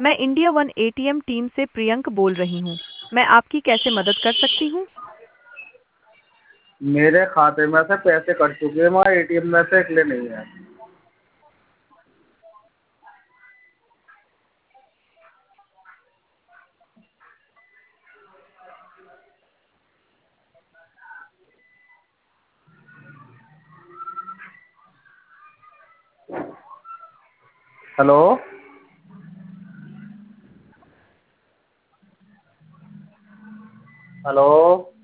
मैं India one ATM team से प्रियंक बोल रही हूँ। मैं आपकी कैसे मदद कर सकती हूँ? मेरे खाते में से पैसे कट चुके हैं, वहाँ एटीएम में से निकले नहीं है। हेलो। हेलो।